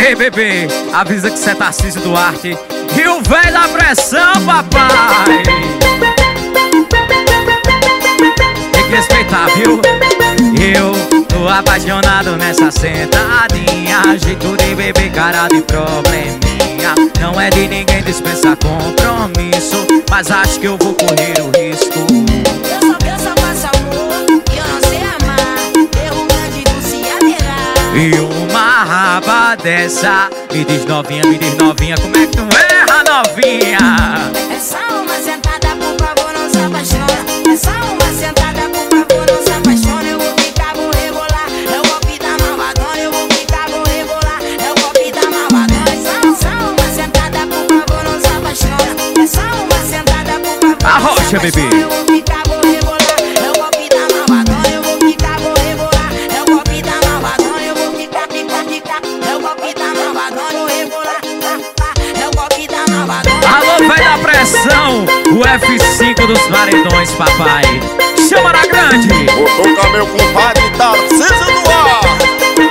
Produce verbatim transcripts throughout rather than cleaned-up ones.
Ei, bebê, avisa que cê tá Tarcísio Duarte e o velho da pressão, papai. Tem que respeitar, viu? Eu tô apaixonado nessa sentadinha, jeito de beber, cara de probleminha. Não é de ninguém dispensar compromisso, mas acho que eu vou correr o risco. Eu só, eu só faço amor, e eu não sei amar. Erro grande do se aterrar. E uma raba dessa, me diz novinha, me diz novinha, como é que tu erra, novinha? É só uma sentada, por favor, não se apaixona. É só uma sentada, por favor, não se apaixona. Eu vou ficar, vou rebolar, é o golpe da malvadona. Eu vou ficar, vou rebolar, é o golpe da malvadona. É só, só uma sentada, por favor, não se apaixona. É só uma sentada, por favor, não Arrocha, se apaixona. bebê. Eu vou ficar, vou rebolar, é o golpe da malvadona. Eu vou ficar, vou rebolar, é o golpe da malvadona. Eu vou ficar, ficar, ficar, é o golpe da malvadona. Vou rebolar, é o golpe da malvadona. Alô, velho da pressão, o F cinco dos paredões, papai. Chama na grande. Vou tocar meu compadre Tarcísio Duarte.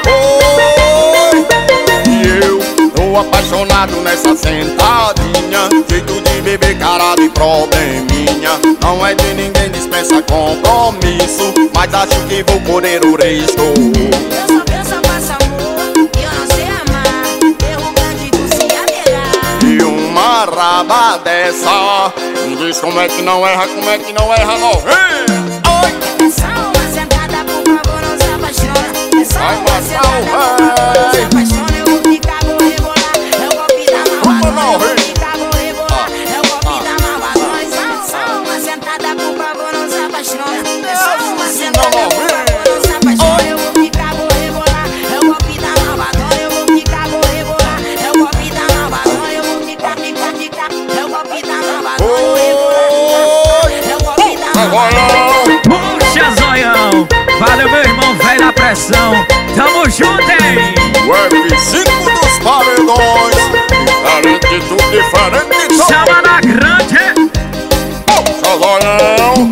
Oi! E eu tô apaixonado nessa sentadinha, jeito de beber, cara de probleminha. Não é de ninguém, dispensa compromisso, mas acho que vou correr o risco. Eu só, eu só faço amor, e eu não sei amar. Erro grande do se aterrar. E uma raba dessa, me diz como é que não erra, como é que não erra, novinha. É só uma sentada, por favor, não se apaixona. É só Vai uma passar sentada, o por favor, não se rei. apaixona. Eu vou ficar, vou rebolar, é o golpe da malvadona. não, Eu vou rei. ficar, vou rebolar, é o golpe da malvadona. É só, só uma sentada, por favor, não se apaixona. É só uma sentada, por favor, não se apaixona. Eu vou ficar, vou rebolar, é o golpe da malvadona. Eu vou ficar, vou rebolar, é o golpe da malvadona. Eu vou ficar, ficar, ficar, é o golpe da malvadona. Eu vou rebolar, é o golpe da malvadona. Puxa, zoião. Valeu, meu irmão, velho da pressão. Tamo junto, hein? O F cinco dos paredões, diferente, tudo diferente. Chama na grande. Puxa, zoião.